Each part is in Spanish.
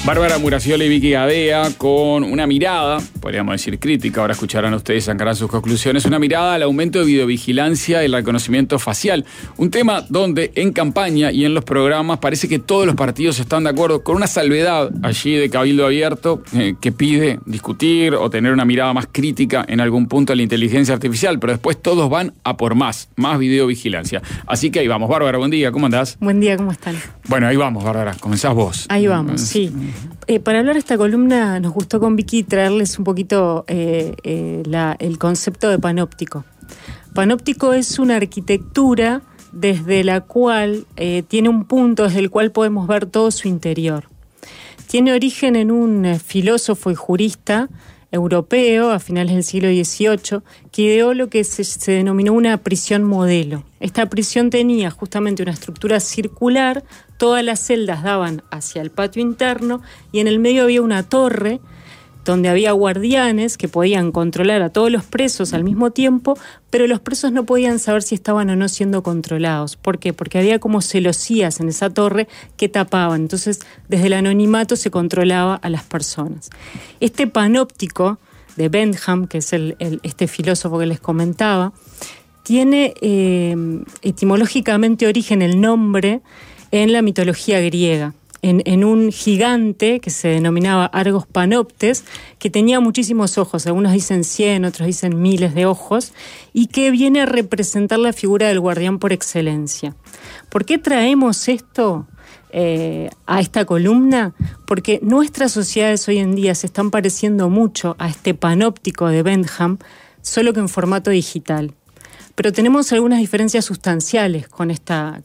Bárbara Muracioli y Vicky Gadea con una mirada, podríamos decir crítica, ahora escucharán ustedes, sacarán sus conclusiones, una mirada al aumento de videovigilancia y el reconocimiento facial. Un tema donde en campaña y en los programas parece que todos los partidos están de acuerdo, con una salvedad allí de Cabildo Abierto que pide discutir o tener una mirada más crítica en algún punto a la inteligencia artificial, pero después todos van a por más videovigilancia. Así que ahí vamos. Bárbara, buen día, ¿cómo andás? Buen día, ¿cómo están? Bueno, ahí vamos, Bárbara, comenzás vos. Ahí vamos, sí. Para hablar de esta columna nos gustó con Vicky traerles un poquito el concepto de panóptico. Panóptico es una arquitectura desde la cual tiene un punto desde el cual podemos ver todo su interior. Tiene origen en un filósofo y jurista europeo a finales del siglo XVIII que ideó lo que se denominó una prisión modelo. Esta prisión tenía justamente una estructura circular, todas las celdas daban hacia el patio interno y en el medio había una torre donde había guardianes que podían controlar a todos los presos al mismo tiempo, pero los presos no podían saber si estaban o no siendo controlados. ¿Por qué? Porque había como celosías en esa torre que tapaban. Entonces, desde el anonimato se controlaba a las personas. Este panóptico de Bentham, que es este filósofo que les comentaba, tiene etimológicamente origen el nombre en la mitología griega. En un gigante que se denominaba Argos Panoptes, que tenía muchísimos ojos, algunos dicen 100, otros dicen miles de ojos, y que viene a representar la figura del guardián por excelencia. ¿Por qué traemos esto a esta columna? Porque nuestras sociedades hoy en día se están pareciendo mucho a este panóptico de Bentham, solo que en formato digital. Pero tenemos algunas diferencias sustanciales con esta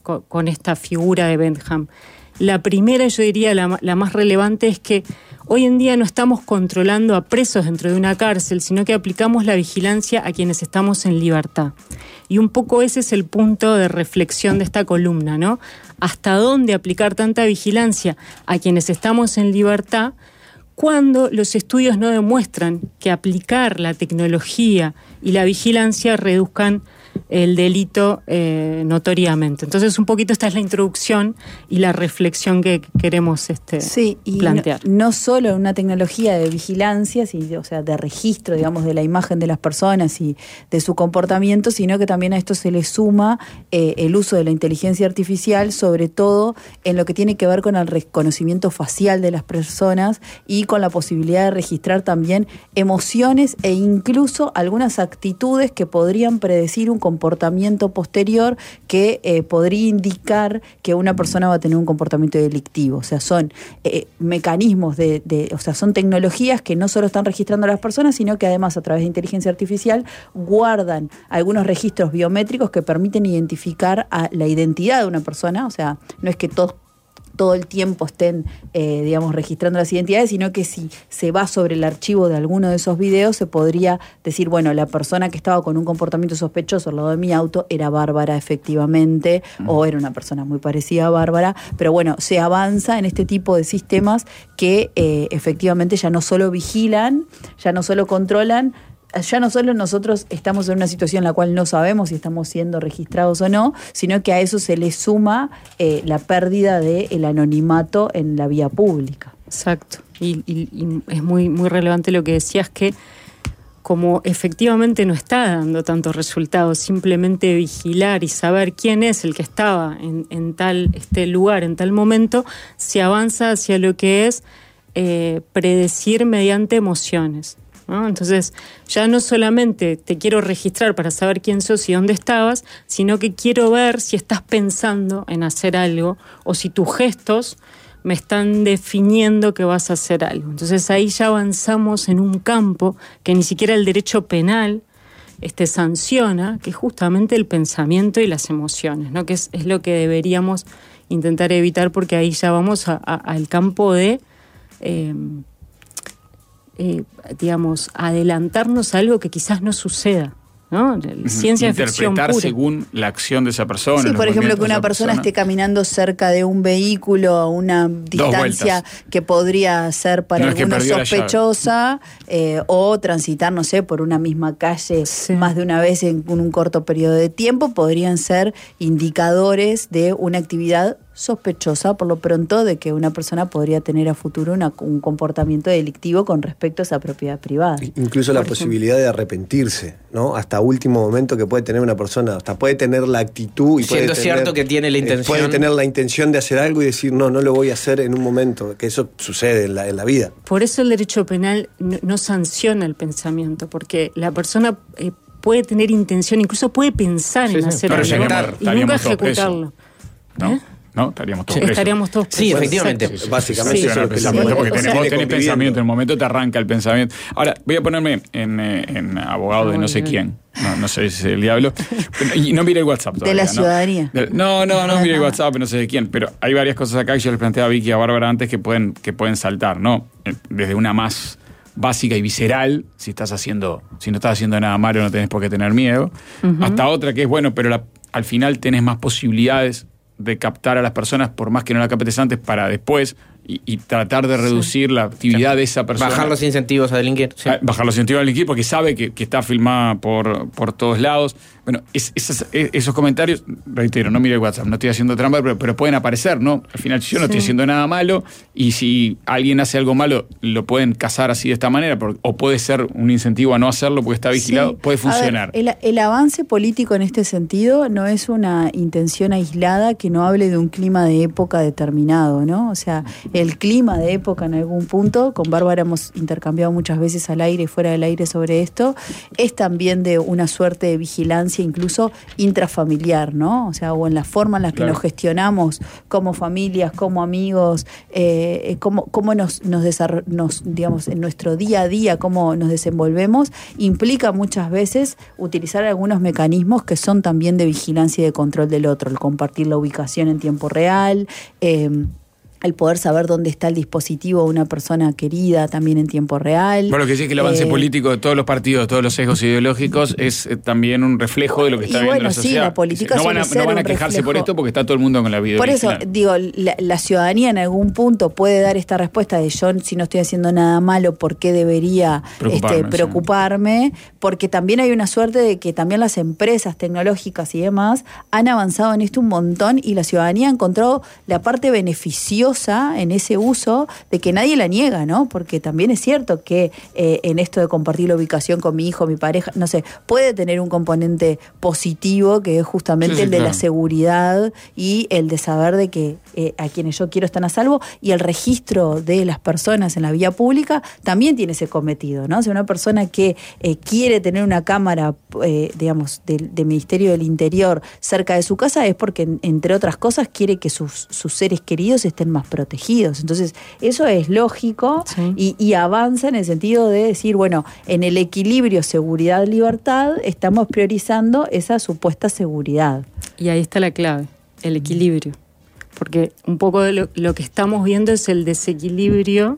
figura de Bentham. La primera, yo diría, la más relevante es que hoy en día no estamos controlando a presos dentro de una cárcel, sino que aplicamos la vigilancia a quienes estamos en libertad. Y un poco ese es el punto de reflexión de esta columna, ¿no? ¿Hasta dónde aplicar tanta vigilancia a quienes estamos en libertad cuando los estudios no demuestran que aplicar la tecnología y la vigilancia reduzcan el delito notoriamente? Entonces, un poquito esta es la introducción y la reflexión que queremos plantear. No solo una tecnología de vigilancia, o sea, de registro, digamos, de la imagen de las personas y de su comportamiento, sino que también a esto se le suma el uso de la inteligencia artificial, sobre todo en lo que tiene que ver con el reconocimiento facial de las personas y con la posibilidad de registrar también emociones e incluso algunas actitudes que podrían predecir un comportamiento posterior que podría indicar que una persona va a tener un comportamiento delictivo. O sea, son mecanismos o sea, son tecnologías que no solo están registrando a las personas, sino que además a través de inteligencia artificial guardan algunos registros biométricos que permiten identificar a la identidad de una persona. O sea, no es que todo el tiempo estén, registrando las identidades, sino que si se va sobre el archivo de alguno de esos videos, se podría decir, bueno, la persona que estaba con un comportamiento sospechoso al lado de mi auto era Bárbara, efectivamente, o era una persona muy parecida a Bárbara, pero bueno, se avanza en este tipo de sistemas que efectivamente ya no solo vigilan, ya no solo controlan, ya no solo nosotros estamos en una situación en la cual no sabemos si estamos siendo registrados o no, sino que a eso se le suma la pérdida del anonimato en la vía pública. Exacto. Y es muy, muy relevante lo que decías, que como efectivamente no está dando tantos resultados, simplemente vigilar y saber quién es el que estaba en tal lugar, en tal momento, se avanza hacia lo que es predecir mediante emociones, ¿no? Entonces, ya no solamente te quiero registrar para saber quién sos y dónde estabas, sino que quiero ver si estás pensando en hacer algo o si tus gestos me están definiendo que vas a hacer algo. Entonces ahí ya avanzamos en un campo que ni siquiera el derecho penal sanciona, que es justamente el pensamiento y las emociones, ¿no? Que es lo que deberíamos intentar evitar, porque ahí ya vamos al campo de adelantarnos a algo que quizás no suceda, ¿no? Ciencia ficción interpretar pura. según la acción de esa persona. Sí, por ejemplo, que una persona esté caminando cerca de un vehículo a una distancia que podría ser para algunos sospechosa, o transitar, no sé, por una misma calle más de una vez en un corto periodo de tiempo, podrían ser indicadores de una actividad sospechosa por lo pronto de que una persona podría tener a futuro un comportamiento delictivo con respecto a esa propiedad privada. Incluso la posibilidad de arrepentirse, ¿no? Hasta último momento que puede tener una persona, hasta puede tener la actitud y siendo cierto que tiene la intención. Puede tener la intención de hacer algo y decir, no lo voy a hacer en un momento, que eso sucede en la vida. Por eso el derecho penal no sanciona el pensamiento, porque la persona puede tener intención, incluso puede pensar en hacer algo y nunca ejecutarlo. ¿No? Estaríamos todos presos. Estaríamos todos presos. Sí, efectivamente. Básicamente eso es lo que porque tenés pensamiento, en el momento te arranca el pensamiento. Ahora, voy a ponerme en abogado de no sé quién. No sé si es el diablo. Y no mire el WhatsApp todavía. De la ciudadanía. No mire el WhatsApp, no sé de quién. Pero hay varias cosas acá que yo les planteaba a Vicky y a Bárbara antes que pueden saltar, ¿no? Desde una más básica y visceral, si no estás haciendo nada malo no tenés por qué tener miedo, hasta otra que es, bueno, pero al final tenés más posibilidades de captar a las personas, por más que no la captes antes, para después, y tratar de reducir la actividad de esa persona. Bajar los incentivos a delinquir. Sí. Bajar los incentivos a delinquir porque sabe que está filmada por todos lados. Bueno, esos comentarios, reitero, no mire el WhatsApp, no estoy haciendo trampa, pero pueden aparecer, ¿no? Al final yo no estoy haciendo nada malo, y si alguien hace algo malo, lo pueden cazar así de esta manera, o puede ser un incentivo a no hacerlo porque está vigilado, puede funcionar. A ver, el avance político en este sentido no es una intención aislada que no hable de un clima de época determinado, ¿no? O sea, el clima de época en algún punto, con Bárbara hemos intercambiado muchas veces al aire y fuera del aire sobre esto, es también de una suerte de vigilancia incluso intrafamiliar, ¿no? O sea, o en la forma en la que nos gestionamos como familias, como amigos, cómo nos digamos, en nuestro día a día, cómo nos desenvolvemos, implica muchas veces utilizar algunos mecanismos que son también de vigilancia y de control del otro, el compartir la ubicación en tiempo real, el poder saber dónde está el dispositivo de una persona querida también en tiempo real. Bueno, lo que sí es que el avance político de todos los partidos, de todos los sesgos ideológicos, es también un reflejo de lo que está viendo la sociedad. Sí, la política no van a quejarse por esto porque está todo el mundo con la vida. Por eso, digo, la ciudadanía en algún punto puede dar esta respuesta de yo, si no estoy haciendo nada malo, ¿por qué debería preocuparme? Porque también hay una suerte de que también las empresas tecnológicas y demás han avanzado en esto un montón, y la ciudadanía ha encontrado la parte beneficiosa en ese uso, de que nadie la niega, ¿no? Porque también es cierto que en esto de compartir la ubicación con mi hijo, mi pareja, no sé, puede tener un componente positivo que es justamente el de la seguridad y el de saber de que a quienes yo quiero están a salvo, y el registro de las personas en la vía pública también tiene ese cometido, ¿no? O sea, una persona que quiere tener una cámara, digamos, del Ministerio del Interior cerca de su casa es porque, entre otras cosas, quiere que sus seres queridos estén más protegidos. Entonces, eso es lógico y avanza en el sentido de decir, bueno, en el equilibrio seguridad-libertad estamos priorizando esa supuesta seguridad. Y ahí está la clave, el equilibrio. Porque un poco de lo que estamos viendo es el desequilibrio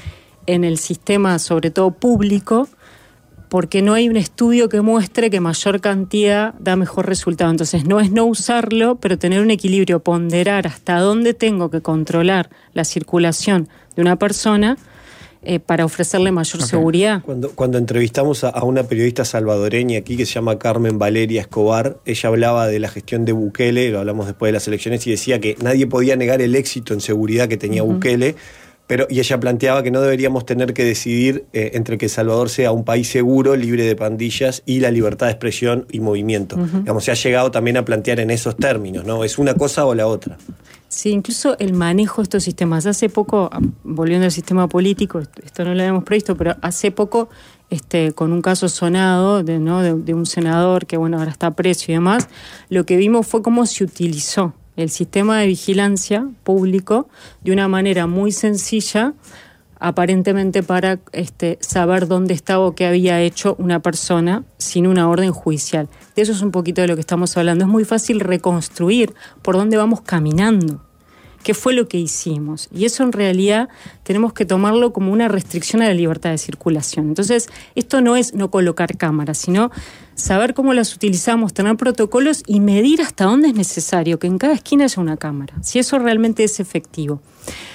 en el sistema, sobre todo público, porque no hay un estudio que muestre que mayor cantidad da mejor resultado. Entonces, no es no usarlo, pero tener un equilibrio, ponderar hasta dónde tengo que controlar la circulación de una persona para ofrecerle mayor seguridad. Cuando entrevistamos a una periodista salvadoreña aquí que se llama Carmen Valeria Escobar, ella hablaba de la gestión de Bukele, lo hablamos después de las elecciones, y decía que nadie podía negar el éxito en seguridad que tenía Bukele, y ella planteaba que no deberíamos tener que decidir entre que El Salvador sea un país seguro, libre de pandillas, y la libertad de expresión y movimiento. Digamos, se ha llegado también a plantear en esos términos, ¿no? ¿Es una cosa o la otra? Sí, incluso el manejo de estos sistemas. Hace poco, volviendo al sistema político, esto no lo habíamos previsto, pero hace poco, con un caso sonado de un senador que, bueno, ahora está preso y demás, lo que vimos fue cómo se utilizó el sistema de vigilancia público de una manera muy sencilla, aparentemente para saber dónde estaba o qué había hecho una persona sin una orden judicial. De eso es un poquito de lo que estamos hablando. Es muy fácil reconstruir por dónde vamos caminando, qué fue lo que hicimos. Y eso en realidad tenemos que tomarlo como una restricción a la libertad de circulación. Entonces, esto no es no colocar cámaras, sino saber cómo las utilizamos, tener protocolos y medir hasta dónde es necesario que en cada esquina haya una cámara, si eso realmente es efectivo.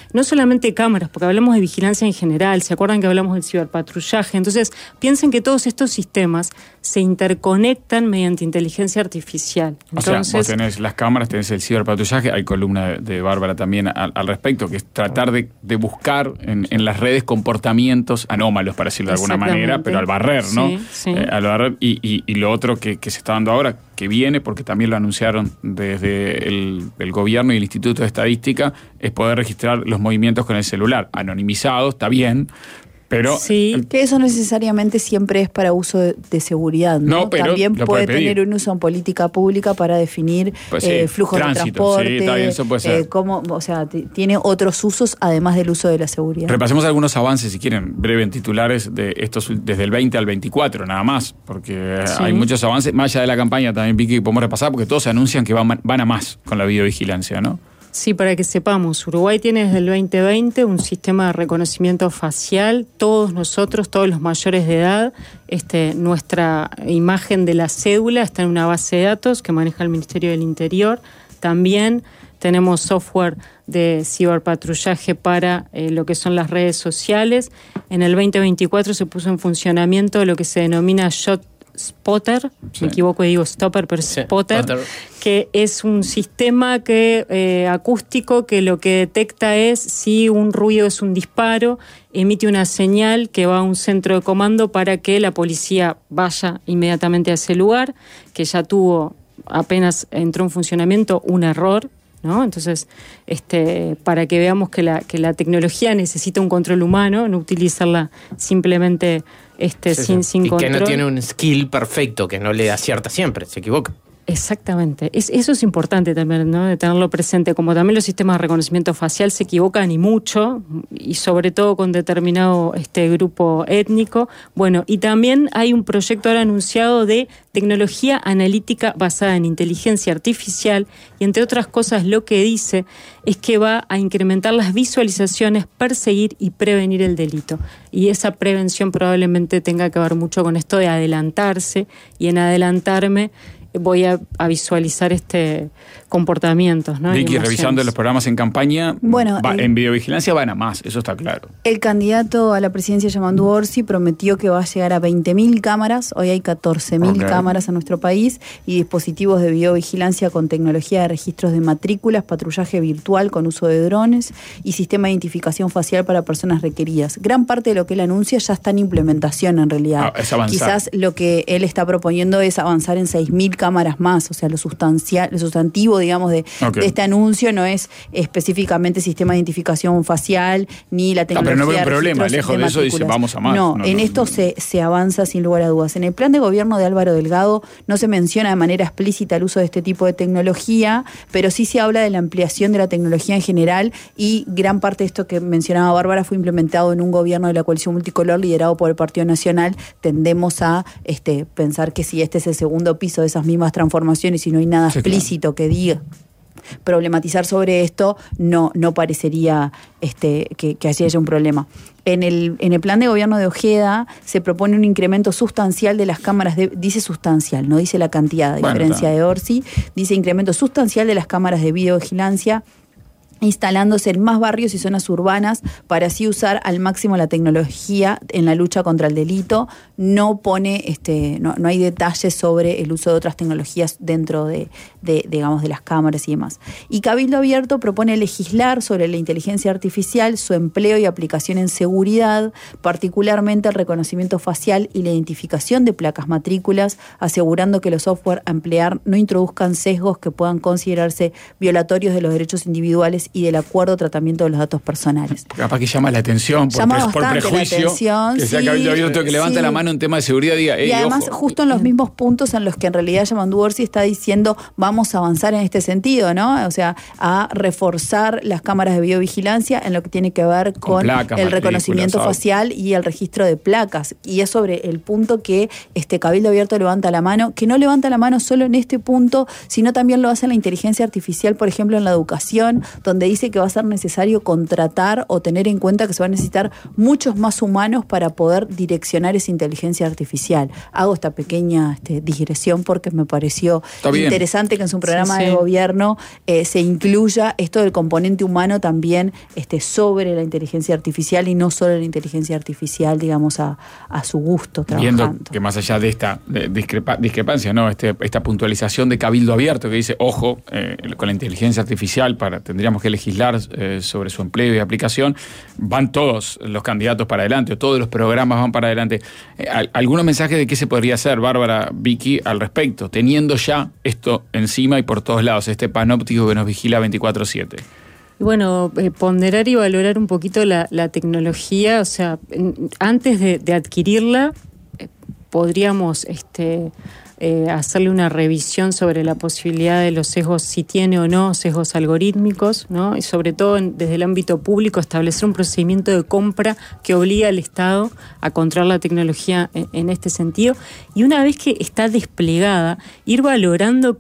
no solamente cámaras, porque hablamos de vigilancia en general, ¿se acuerdan que hablamos del ciberpatrullaje? Entonces, piensen que todos estos sistemas se interconectan mediante inteligencia artificial. Entonces, o sea, vos tenés las cámaras, tenés el ciberpatrullaje, hay columna de Bárbara también al respecto, que es tratar de buscar en las redes comportamientos anómalos, para decirlo de alguna manera, pero al barrer, ¿no? Sí. Al barrer, y lo otro que se está dando ahora, que viene, porque también lo anunciaron desde el gobierno y el Instituto de Estadística, es poder registrar los movimientos con el celular, anonimizado, está bien, pero... Sí. Que eso no necesariamente siempre es para uso de seguridad, ¿no? No, pero también lo puede puede pedir. tener un uso en política pública para definir Pues sí, flujos tránsito, de transporte, sí, está bien, eso puede ser. Tiene otros usos además del uso de la seguridad. Repasemos algunos avances, si quieren, breve en titulares de estos desde el 20 al 24, nada más, porque hay muchos avances, más allá de la campaña también, Vicky, que podemos repasar, porque todos anuncian que van a más con la videovigilancia, ¿no? Sí, para que sepamos, Uruguay tiene desde el 2020 un sistema de reconocimiento facial. Todos nosotros, todos los mayores de edad, nuestra imagen de la cédula está en una base de datos que maneja el Ministerio del Interior. También tenemos software de ciberpatrullaje para lo que son las redes sociales. En el 2024 se puso en funcionamiento lo que se denomina ShotSpotter, me equivoco y digo Stopper, pero Spotter, que es un sistema acústico que lo que detecta es si un ruido es un disparo, emite una señal que va a un centro de comando para que la policía vaya inmediatamente a ese lugar, que ya tuvo, apenas entró en funcionamiento, un error, ¿no? Entonces, para que veamos que la tecnología necesita un control humano, no utilizarla simplemente sin y control. que no tiene un skill perfecto, que no le acierta siempre, se equivoca. Exactamente. Eso es importante también, ¿no? De tenerlo presente. Como también los sistemas de reconocimiento facial se equivocan y mucho, y sobre todo con determinado grupo étnico. Bueno, y también hay un proyecto ahora anunciado de tecnología analítica basada en inteligencia artificial, y entre otras cosas lo que dice es que va a incrementar las visualizaciones, perseguir y prevenir el delito. Y esa prevención probablemente tenga que ver mucho con esto de adelantarse, y en adelantarme voy a visualizar comportamientos, ¿no? Vicky, revisando los programas en campaña, bueno, en videovigilancia van a más, eso está claro. El candidato a la presidencia, Yamandu Orsi, prometió que va a llegar a 20.000 cámaras. Hoy hay 14.000 cámaras en nuestro país y dispositivos de videovigilancia con tecnología de registros de matrículas, patrullaje virtual con uso de drones y sistema de identificación facial para personas requeridas. Gran parte de lo que él anuncia ya está en implementación en realidad. Es avanzar. Quizás lo que él está proponiendo es avanzar en 6.000 cámaras más, o sea, lo sustantivo, digamos, de este anuncio no es específicamente sistema de identificación facial ni la tecnología. Pero no veo un problema, lejos de eso dice vamos a más. No, esto se avanza sin lugar a dudas. En el plan de gobierno de Álvaro Delgado no se menciona de manera explícita el uso de este tipo de tecnología, pero sí se habla de la ampliación de la tecnología en general, y gran parte de esto que mencionaba Bárbara fue implementado en un gobierno de la coalición multicolor liderado por el Partido Nacional. Tendemos a pensar que si este es el segundo piso de esas mismas transformaciones y no hay nada explícito que diga problematizar sobre esto, no parecería que así haya un problema. En el plan de gobierno de Ojeda se propone un incremento sustancial de las cámaras, dice sustancial, no dice la cantidad, a diferencia de Orsi, dice incremento sustancial de las cámaras de videovigilancia, instalándose en más barrios y zonas urbanas para así usar al máximo la tecnología en la lucha contra el delito. No pone, no hay detalles sobre el uso de otras tecnologías dentro de las cámaras y demás. Y Cabildo Abierto propone legislar sobre la inteligencia artificial, su empleo y aplicación en seguridad, particularmente el reconocimiento facial y la identificación de placas matrículas, asegurando que los software a emplear no introduzcan sesgos que puedan considerarse violatorios de los derechos individuales y del acuerdo tratamiento de los datos personales. Capaz que llama la atención por prejuicio. Que sea Cabildo Abierto que levanta la mano en tema de seguridad y diga, y además, ojo, justo en los mismos puntos en los que en realidad Yamandu Orsi está diciendo vamos a avanzar en este sentido, ¿no? O sea, a reforzar las cámaras de videovigilancia en lo que tiene que ver con placas, el reconocimiento facial y el registro de placas. Y es sobre el punto que Cabildo Abierto levanta la mano, que no levanta la mano solo en este punto, sino también lo hace en la inteligencia artificial, por ejemplo, en la educación, donde donde dice que va a ser necesario contratar o tener en cuenta que se va a necesitar muchos más humanos para poder direccionar esa inteligencia artificial. Hago esta pequeña digresión porque me pareció interesante que en su programa de gobierno se incluya esto del componente humano también sobre la inteligencia artificial y no solo la inteligencia artificial, digamos, a su gusto trabajando. Viendo que más allá de esta discrepancia, ¿no? Esta puntualización de cabildo abierto que dice, ojo, con la inteligencia artificial tendríamos que legislar sobre su empleo y aplicación, van todos los candidatos para adelante, o todos los programas van para adelante. ¿Algunos mensajes de qué se podría hacer, Bárbara, Vicky, al respecto, teniendo ya esto encima y por todos lados, este panóptico que nos vigila 24/7? Y bueno, ponderar y valorar un poquito la tecnología, o sea, antes de adquirirla, podríamos hacerle una revisión sobre la posibilidad de los sesgos, si tiene o no sesgos algorítmicos, ¿no? Y sobre todo desde el ámbito público, establecer un procedimiento de compra que obliga al Estado a controlar la tecnología en este sentido. Y una vez que está desplegada, ir valorando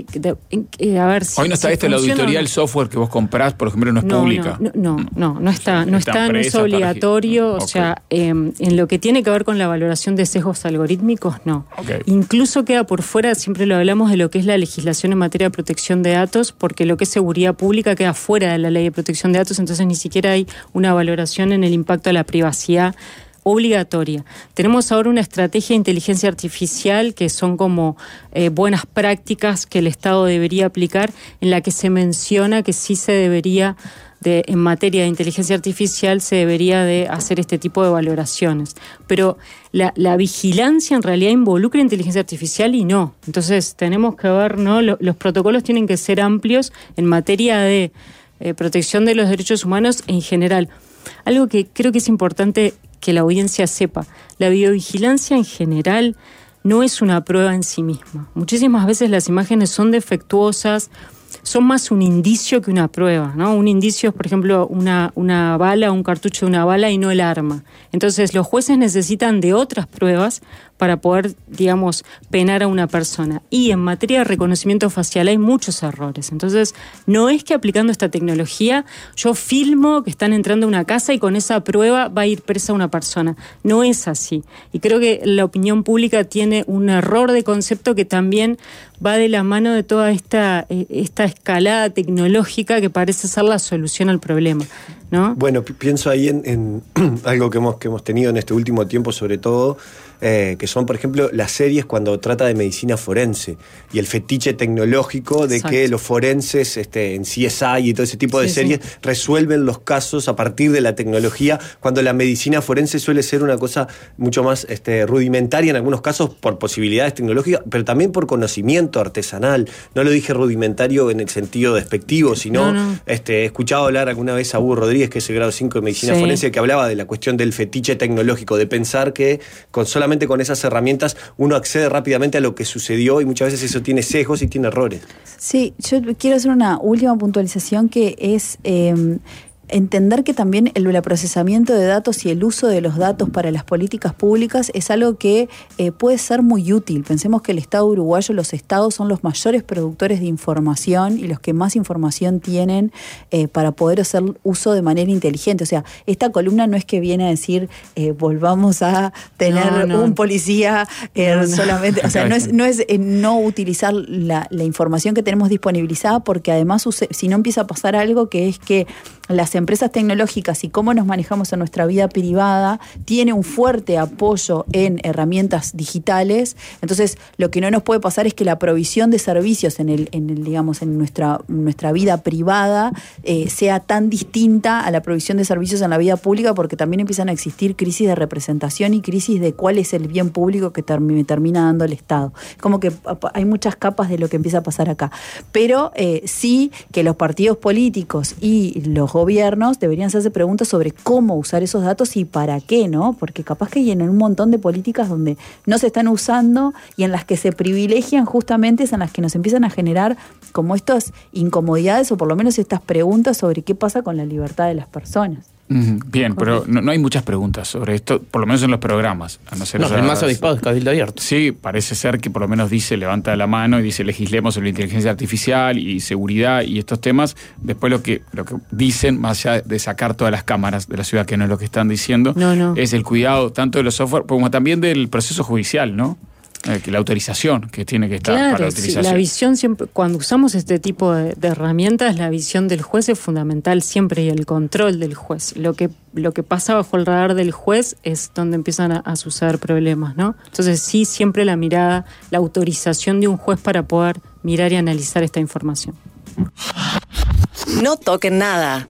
a ver si hoy no está la auditoría del software que vos comprás, por ejemplo, no es pública. No está, no es obligatorio, o sea, en lo que tiene que ver con la valoración de sesgos algorítmicos, no. Okay. Incluso queda por fuera, siempre lo hablamos, de lo que es la legislación en materia de protección de datos, porque lo que es seguridad pública queda fuera de la ley de protección de datos, entonces ni siquiera hay una valoración en el impacto a la privacidad obligatoria. Tenemos ahora una estrategia de inteligencia artificial que son como buenas prácticas que el Estado debería aplicar, en la que se menciona que sí se debería en materia de inteligencia artificial se debería de hacer este tipo de valoraciones. Pero la vigilancia en realidad involucra inteligencia artificial y no. Entonces tenemos que ver, ¿no? Los protocolos tienen que ser amplios en materia de protección de los derechos humanos en general. Algo que creo que es importante que la audiencia sepa, la videovigilancia en general no es una prueba en sí misma. Muchísimas veces las imágenes son defectuosas, son más un indicio que una prueba, ¿no? Un indicio es, por ejemplo, una bala, un cartucho de una bala y no el arma. Entonces, los jueces necesitan de otras pruebas para poder, digamos, penar a una persona. Y en materia de reconocimiento facial hay muchos errores. Entonces, no es que aplicando esta tecnología yo filmo que están entrando a una casa y con esa prueba va a ir presa una persona. No es así. Y creo que la opinión pública tiene un error de concepto que también va de la mano de toda esta escalada tecnológica que parece ser la solución al problema, ¿no? Bueno, pienso ahí en algo que hemos tenido en este último tiempo, sobre todo, que son, por ejemplo, las series cuando trata de medicina forense y el fetiche tecnológico de Exacto. que los forenses en CSI y todo ese tipo de series resuelven los casos a partir de la tecnología, cuando la medicina forense suele ser una cosa mucho más rudimentaria en algunos casos por posibilidades tecnológicas, pero también por conocimiento artesanal. No lo dije rudimentario en el sentido despectivo, sino he escuchado hablar alguna vez a Hugo Rodríguez, que es el grado 5 de medicina forense, que hablaba de la cuestión del fetiche tecnológico, de pensar que solamente con esas herramientas uno accede rápidamente a lo que sucedió, y muchas veces eso tiene sesgos y tiene errores. Sí, yo quiero hacer una última puntualización que es entender que también el procesamiento de datos y el uso de los datos para las políticas públicas es algo que puede ser muy útil. Pensemos que el Estado uruguayo, los estados son los mayores productores de información y los que más información tienen para poder hacer uso de manera inteligente. O sea, esta columna no es que viene a decir volvamos a tener un policía solamente. O sea, no es no utilizar la información que tenemos disponibilizada, porque además si no empieza a pasar algo que es que las empresas tecnológicas y cómo nos manejamos en nuestra vida privada tiene un fuerte apoyo en herramientas digitales. Entonces, lo que no nos puede pasar es que la provisión de servicios en nuestra vida privada sea tan distinta a la provisión de servicios en la vida pública, porque también empiezan a existir crisis de representación y crisis de cuál es el bien público que termina dando el Estado. Como que hay muchas capas de lo que empieza a pasar acá. Pero sí que los partidos políticos y los gobiernos deberían hacerse preguntas sobre cómo usar esos datos y para qué, ¿no? Porque capaz que hay en un montón de políticas donde no se están usando y en las que se privilegian, justamente es en las que nos empiezan a generar como estas incomodidades, o por lo menos estas preguntas sobre qué pasa con la libertad de las personas. Bien, pero no hay muchas preguntas sobre esto, por lo menos en los programas. A no ser No, el más avispado es Cabildo Abierto. Sí, parece ser que por lo menos levanta la mano y dice legislemos sobre la inteligencia artificial y seguridad y estos temas. Después lo que dicen, más allá de sacar todas las cámaras de la ciudad, que no es lo que están diciendo, es el cuidado tanto de los software como también del proceso judicial, ¿no? Que la autorización que tiene que estar para la utilización. Sí, la visión siempre, cuando usamos este tipo de herramientas, la visión del juez es fundamental siempre y el control del juez. Lo que pasa bajo el radar del juez es donde empiezan a suceder problemas, ¿no? Entonces sí, siempre la mirada, la autorización de un juez para poder mirar y analizar esta información. No toquen nada.